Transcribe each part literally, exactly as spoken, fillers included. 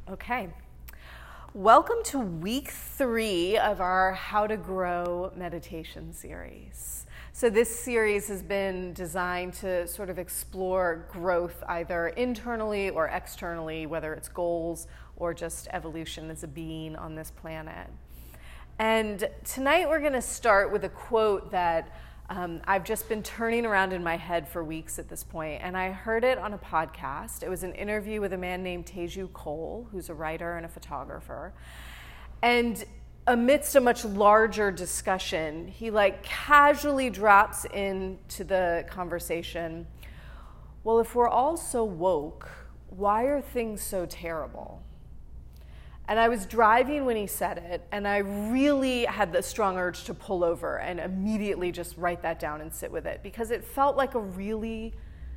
Okay. Welcome to week three of our How to Grow meditation series. So this series has been designed to sort of explore growth either internally or externally, whether it's goals or just evolution as a being on this planet. And tonight we're going to start with a quote that Um, I've just been turning around in my head for weeks at this point, and I heard it on a podcast. It was an interview with a man named Teju Cole, who's a writer and a photographer. And amidst a much larger discussion, he like casually drops into the conversation, well, if we're all so woke, why are things so terrible? And I was driving when he said it, and I really had the strong urge to pull over and immediately just write that down and sit with it, because it felt like a really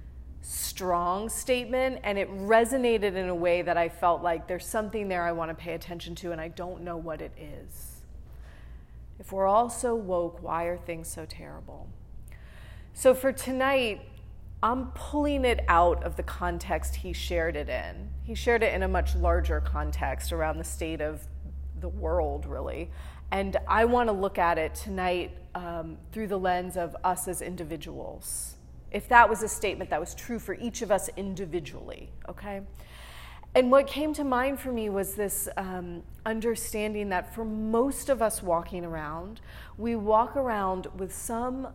strong statement, and it resonated in a way that I felt like there's something there I want to pay attention to, and I don't know what it is. If we're all so woke, why are things so terrible? So for tonight, I'm pulling it out of the context he shared it in. He shared it in a much larger context around the state of the world, really. And I want to look at it tonight um, through the lens of us as individuals. If that was a statement that was true for each of us individually, okay? And what came to mind for me was this um, understanding that for most of us walking around, we walk around with some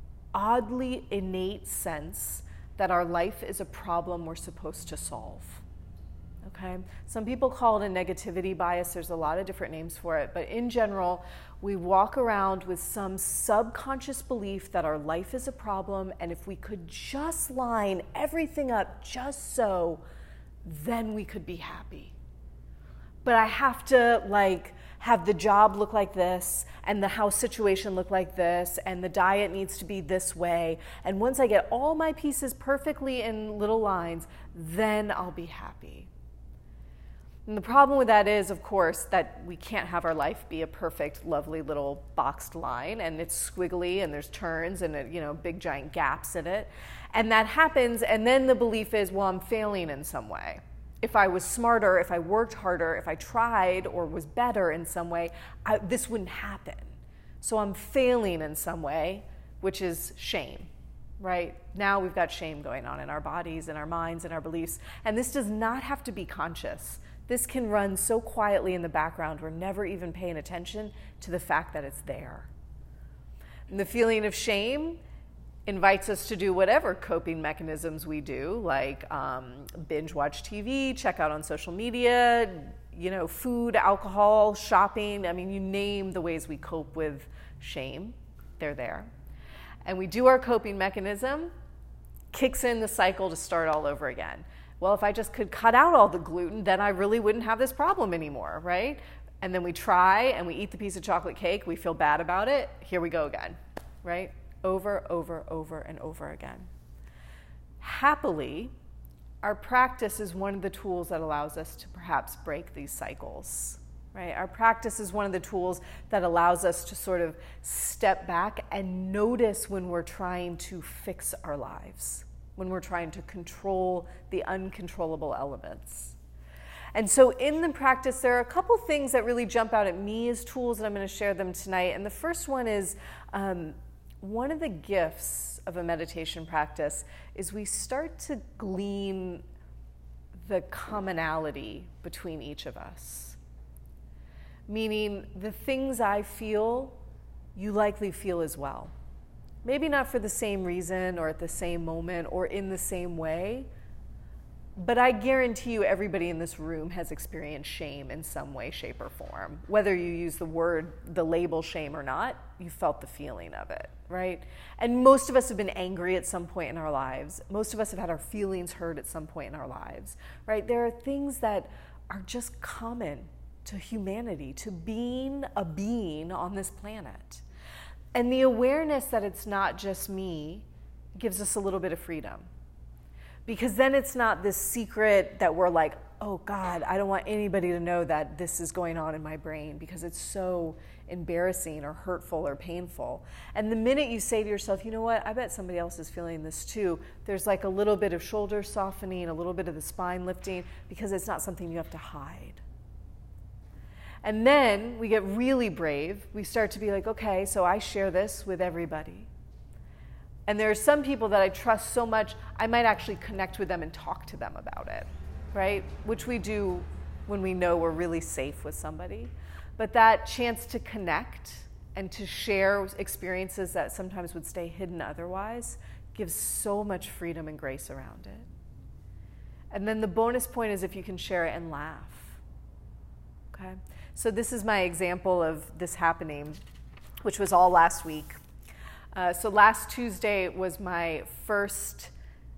oddly innate sense that our life is a problem we're supposed to solve, okay? Some people call it a negativity bias. There's a lot of different names for it, but in general, we walk around with some subconscious belief that our life is a problem, and if we could just line everything up just so, then we could be happy. But I have to like have the job look like this, and the house situation look like this, and the diet needs to be this way. And once I get all my pieces perfectly in little lines, then I'll be happy. And the problem with that is, of course, that we can't have our life be a perfect, lovely little boxed line, and it's squiggly, and there's turns, and you know, big giant gaps in it. And that happens, and then the belief is, well, I'm failing in some way. If I was smarter, if I worked harder, if I tried or was better in some way, I, this wouldn't happen. So I'm failing in some way, which is shame, right? Now we've got shame going on in our bodies, in our minds, in our beliefs. And this does not have to be conscious. This can run so quietly in the background, we're never even paying attention to the fact that it's there. And the feeling of shame invites us to do whatever coping mechanisms we do, like um, binge watch T V, check out on social media, you know, food, alcohol, shopping. I mean, you name the ways we cope with shame, they're there. And we do our coping mechanism, kicks in the cycle to start all over again. Well, if I just could cut out all the gluten, then I really wouldn't have this problem anymore, right? And then we try and we eat the piece of chocolate cake, we feel bad about it, here we go again, right? Over, over, over, and over again. Happily, our practice is one of the tools that allows us to perhaps break these cycles, right? Our practice is one of the tools that allows us to sort of step back and notice when we're trying to fix our lives, when we're trying to control the uncontrollable elements. And so in the practice, there are a couple things that really jump out at me as tools, and I'm going to share them tonight. And the first one is, um, one of the gifts of a meditation practice is we start to glean the commonality between each of us. Meaning the things I feel, you likely feel as well. Maybe not for the same reason or at the same moment or in the same way, but I guarantee you everybody in this room has experienced shame in some way, shape, or form. Whether you use the word, the label shame or not, you felt the feeling of it, right? And most of us have been angry at some point in our lives. Most of us have had our feelings hurt at some point in our lives, right? There are things that are just common to humanity, to being a being on this planet. And the awareness that it's not just me gives us a little bit of freedom. Because then it's not this secret that we're like oh God, I don't want anybody to know that this is going on in my brain because it's so embarrassing or hurtful or painful. And the minute you say to yourself, you know what, I bet somebody else is feeling this too, there's like a little bit of shoulder softening, a little bit of the spine lifting, because it's not something you have to hide. And then we get really brave. We start to be like, okay, so I share this with everybody. And there are some people that I trust so much, I might actually connect with them and talk to them about it, right? Which we do when we know we're really safe with somebody. But that chance to connect and to share experiences that sometimes would stay hidden otherwise gives so much freedom and grace around it. And then the bonus point is if you can share it and laugh, okay? So this is my example of this happening, which was all last week. Uh, so last Tuesday was my first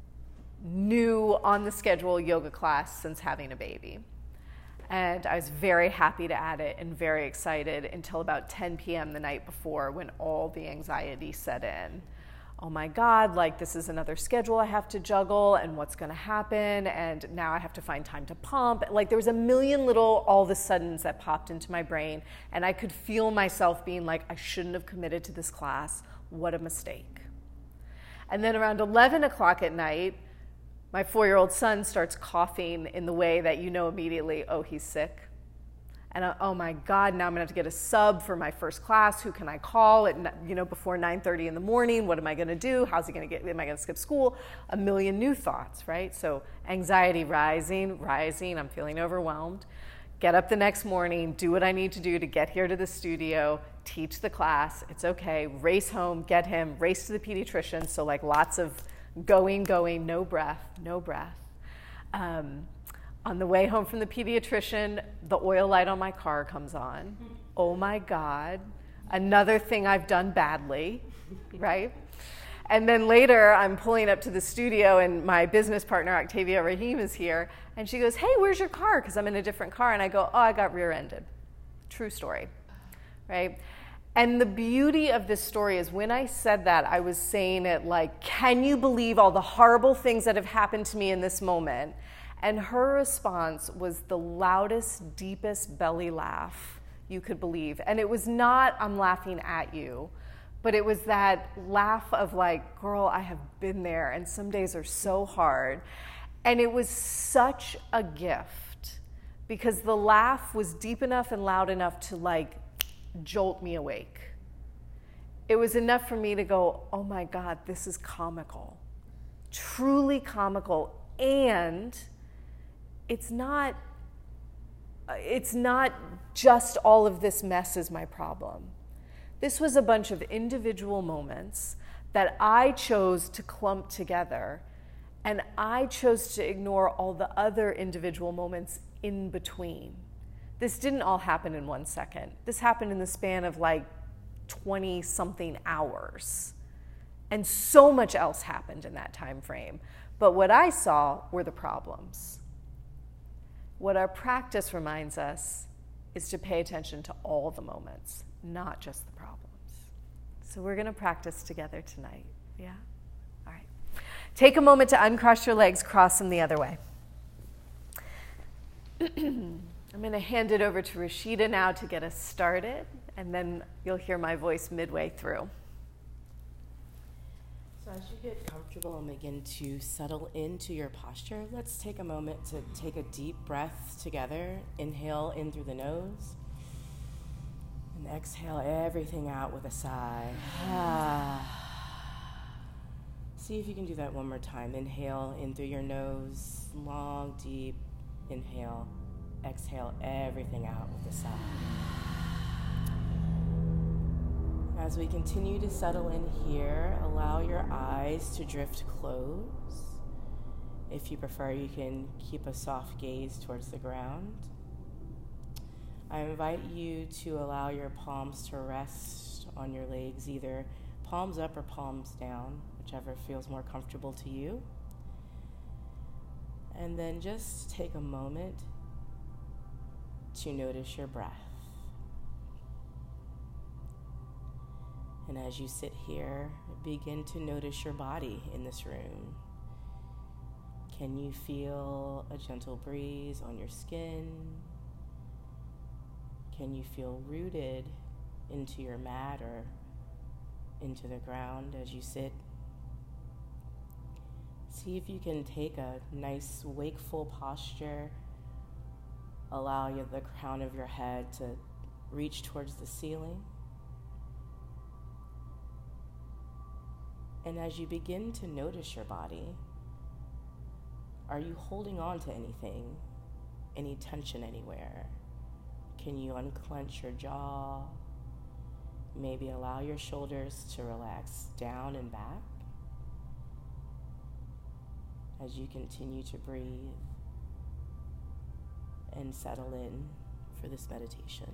new on-the-schedule yoga class since having a baby. And I was very happy to add it and very excited until about ten p.m. the night before when all the anxiety set in. Oh my God, like this is another schedule I have to juggle and what's gonna happen, and now I have to find time to pump. Like there was a million little all of a suddens that popped into my brain, and I could feel myself being like, I shouldn't have committed to this class. What a mistake. And then around eleven o'clock at night, my four-year-old son starts coughing in the way that you know immediately, oh, he's sick. And uh, oh my God, now I'm gonna have to get a sub for my first class. Who can I call at, you know, before nine thirty in the morning? What am I gonna do? How's he gonna get, am I gonna skip school? A million new thoughts, right? So anxiety rising, rising, I'm feeling overwhelmed. Get up the next morning, do what I need to do to get here to the studio, teach the class, it's okay, race home, get him, race to the pediatrician, so like lots of going, going, no breath, no breath. Um, on the way home from the pediatrician, the oil light on my car comes on. Oh my God, another thing I've done badly, right? And then later, I'm pulling up to the studio, and my business partner, Octavia Rahim, is here, and she goes, hey, where's your car? Because I'm in a different car, and I go, oh, I got rear-ended. True story, right? And the beauty of this story is when I said that, I was saying it like, can you believe all the horrible things that have happened to me in this moment? And her response was the loudest, deepest belly laugh you could believe. And it was not, I'm laughing at you, but it was that laugh of like, girl, I have been there, and some days are so hard. And it was such a gift because the laugh was deep enough and loud enough to like jolt me awake. It was enough for me to go, oh my God, this is comical, truly comical. And it's not, it's not just all of this mess is my problem. This was a bunch of individual moments that I chose to clump together, and I chose to ignore all the other individual moments in between. This didn't all happen in one second. This happened in the span of like twenty something hours. And so much else happened in that time frame. But what I saw were the problems. What our practice reminds us is to pay attention to all the moments, not just the problems. So we're gonna practice together tonight, yeah? All right. Take a moment to uncross your legs, cross them the other way. I'm going to hand it over to Rashida now to get us started, and then you'll hear my voice midway through. So as you get comfortable and begin to settle into your posture, let's take a moment to take a deep breath together. Inhale in through the nose, and exhale everything out with a sigh. See if you can do that one more time. Inhale in through your nose, long, deep inhale. Exhale everything out with a sigh. As we continue to settle in here, allow your eyes to drift closed. If you prefer, you can keep a soft gaze towards the ground. I invite you to allow your palms to rest on your legs, either palms up or palms down, whichever feels more comfortable to you. And then just take a moment to notice your breath. And as you sit here, begin to notice your body in this room. Can you feel a gentle breeze on your skin? Can you feel rooted into your mat or into the ground as you sit? See if you can take a nice wakeful posture. Allow your, the crown of your head to reach towards the ceiling. And as you begin to notice your body, are you holding on to anything? Any tension anywhere? Can you unclench your jaw? Maybe allow your shoulders to relax down and back as you continue to breathe and settle in for this meditation.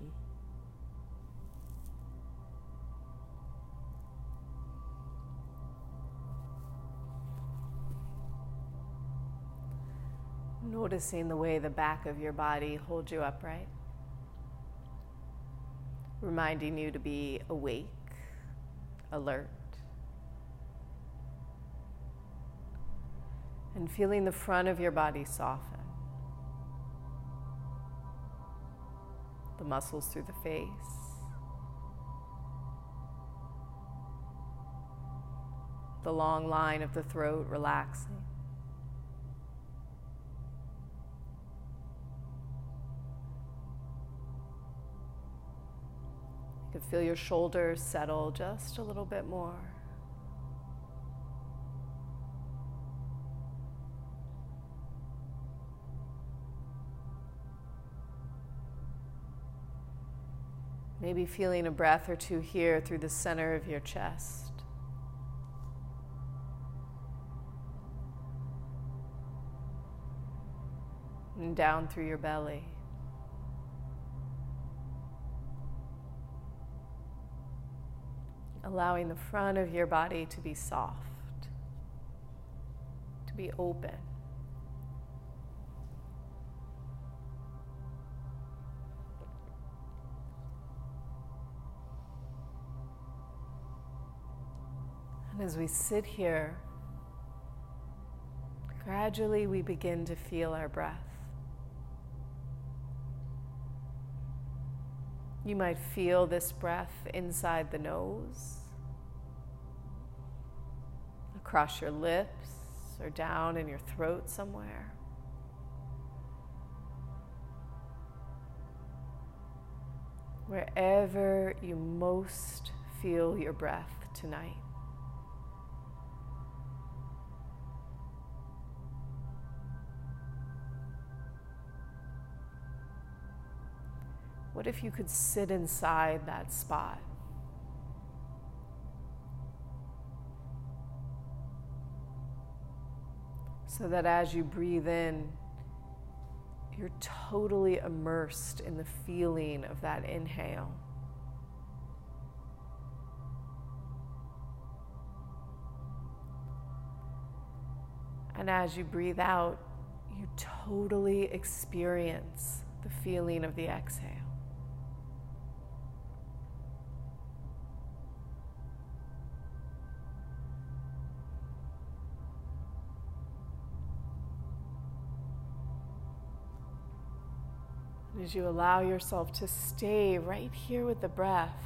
Noticing the way the back of your body holds you upright, reminding you to be awake, alert, and feeling the front of your body soften. The muscles through the face, the long line of the throat relaxing. You can feel your shoulders settle just a little bit more. Maybe feeling a breath or two here through the center of your chest. And down through your belly. Allowing the front of your body to be soft, to be open. And as we sit here, gradually we begin to feel our breath. You might feel this breath inside the nose, across your lips, or down in your throat somewhere. Wherever you most feel your breath tonight. What if you could sit inside that spot? So that as you breathe in, you're totally immersed in the feeling of that inhale. And as you breathe out, you totally experience the feeling of the exhale. As you allow yourself to stay right here with the breath,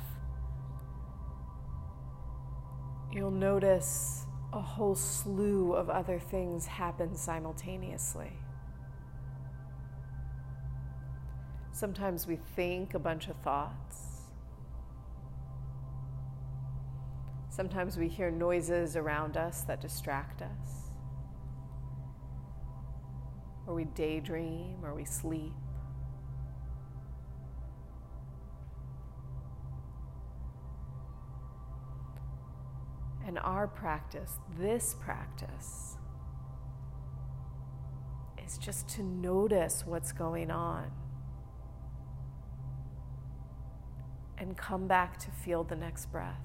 you'll notice a whole slew of other things happen simultaneously. Sometimes we think a bunch of thoughts. Sometimes we hear noises around us that distract us. Or we daydream, or we sleep. And our practice, this practice, is just to notice what's going on and come back to feel the next breath.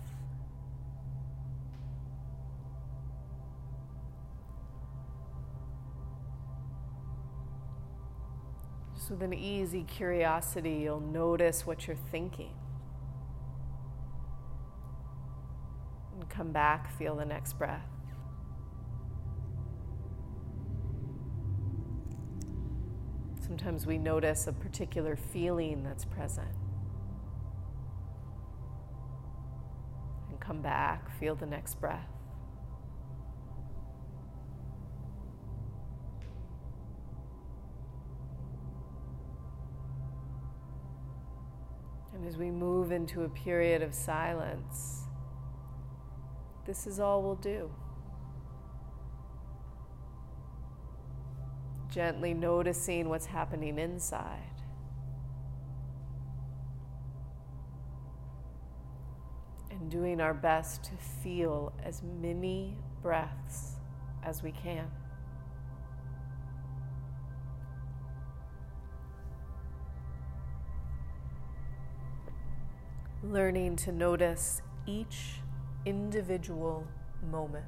Just with an easy curiosity, you'll notice what you're thinking. Come back, feel the next breath. Sometimes we notice a particular feeling that's present. And come back, feel the next breath. And as we move into a period of silence, this is all we'll do. Gently noticing what's happening inside. And doing our best to feel as many breaths as we can. Learning to notice each individual moment.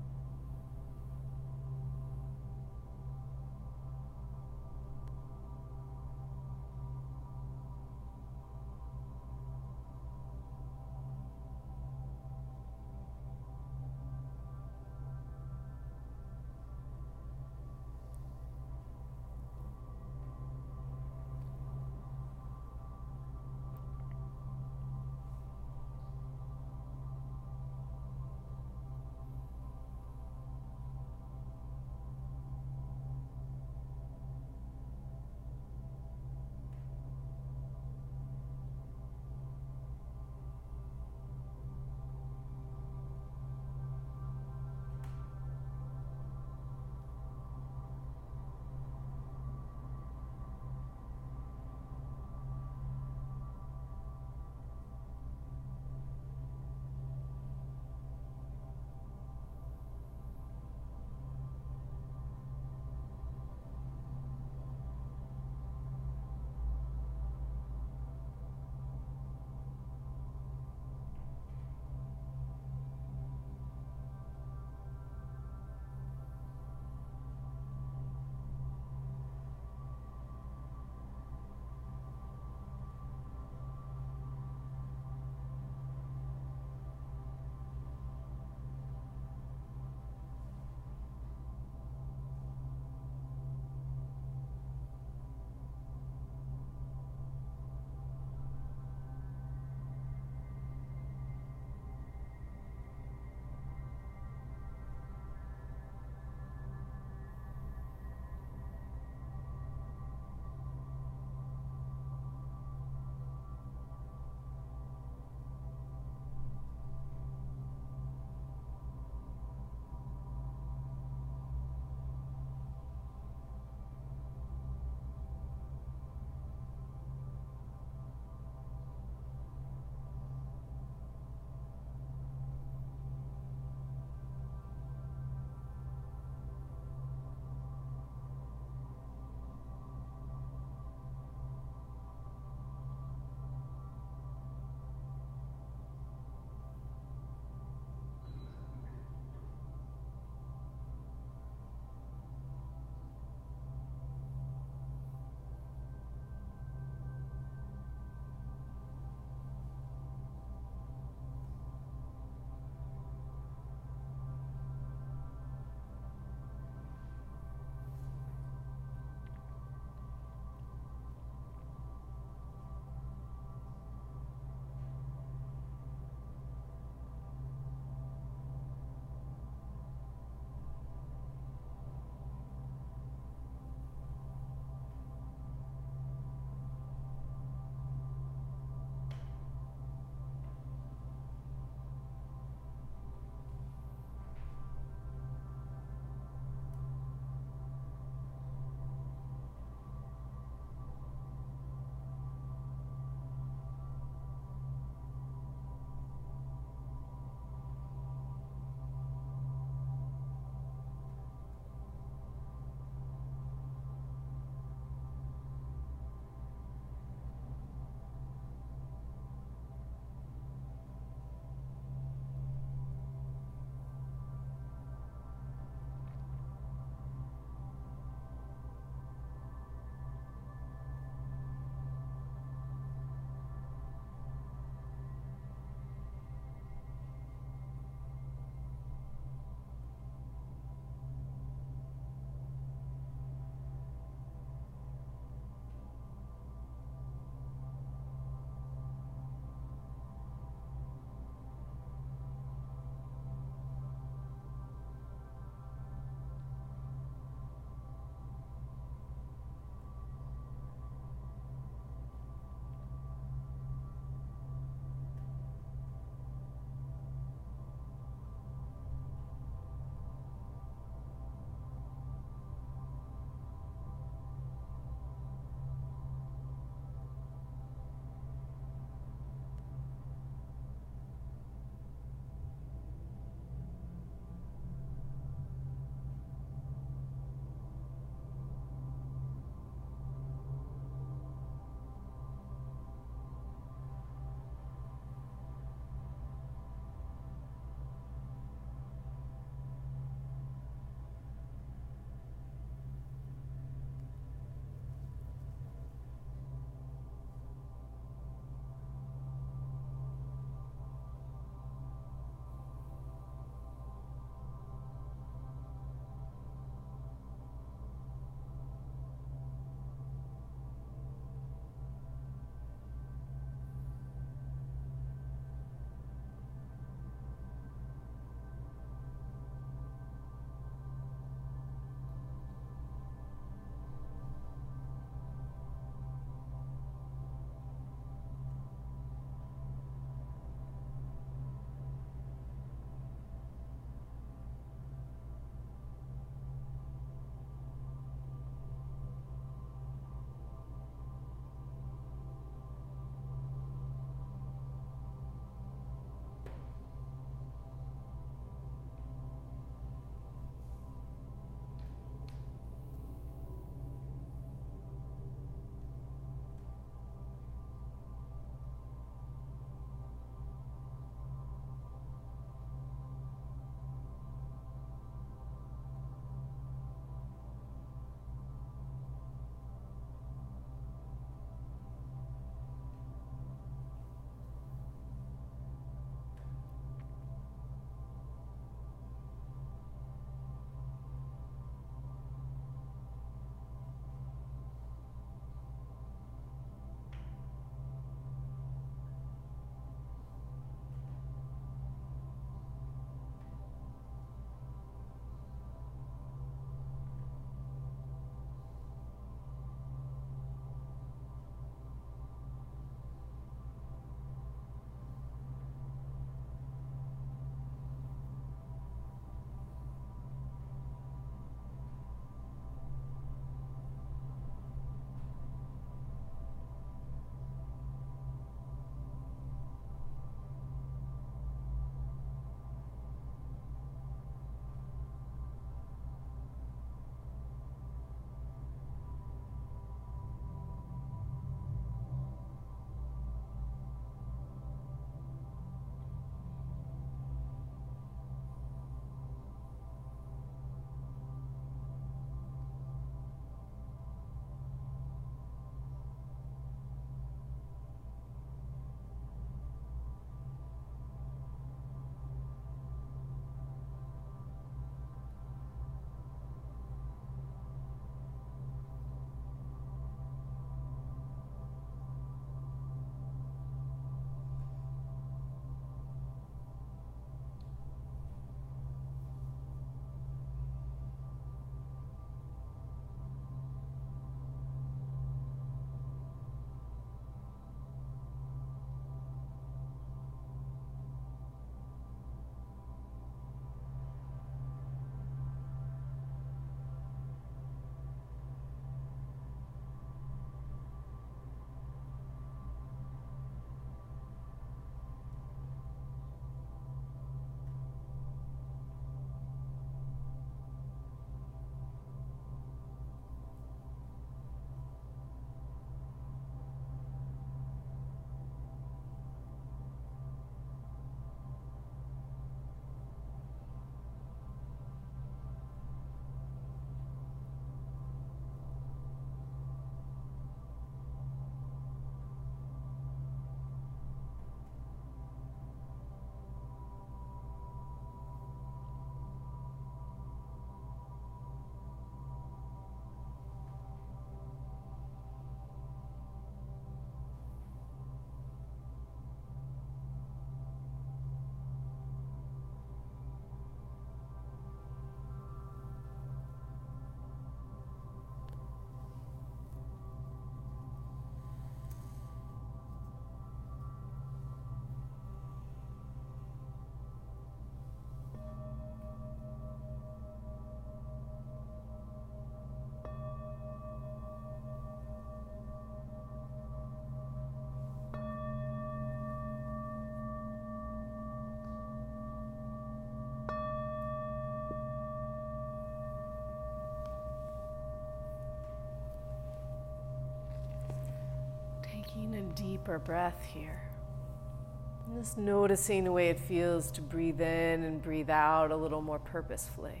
Taking a deeper breath here. And just noticing the way it feels to breathe in and breathe out a little more purposefully.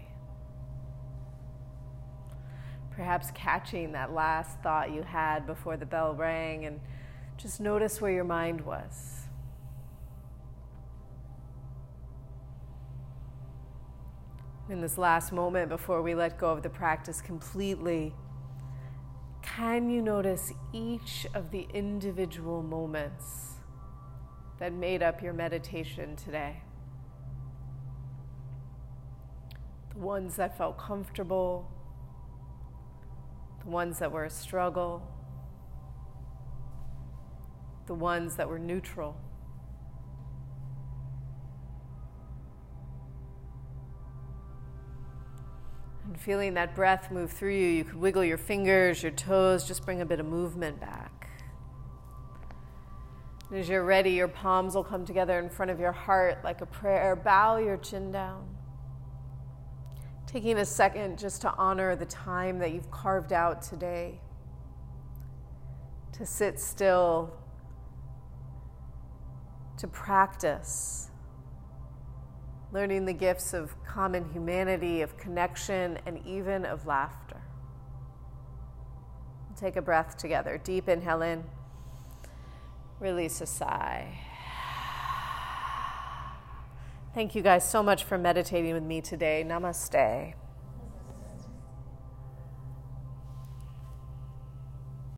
Perhaps catching that last thought you had before the bell rang and just notice where your mind was. In this last moment before we let go of the practice completely, can you notice each of the individual moments that made up your meditation today? The ones that felt comfortable, the ones that were a struggle, the ones that were neutral. And feeling that breath move through you, you could wiggle your fingers, your toes, just bring a bit of movement back. And as you're ready, your palms will come together in front of your heart like a prayer. Bow your chin down. Taking a second just to honor the time that you've carved out today. To sit still, to practice. Learning the gifts of common humanity, of connection, and even of laughter. Take a breath together. Deep inhale in. Release a sigh. Thank you guys so much for meditating with me today. Namaste.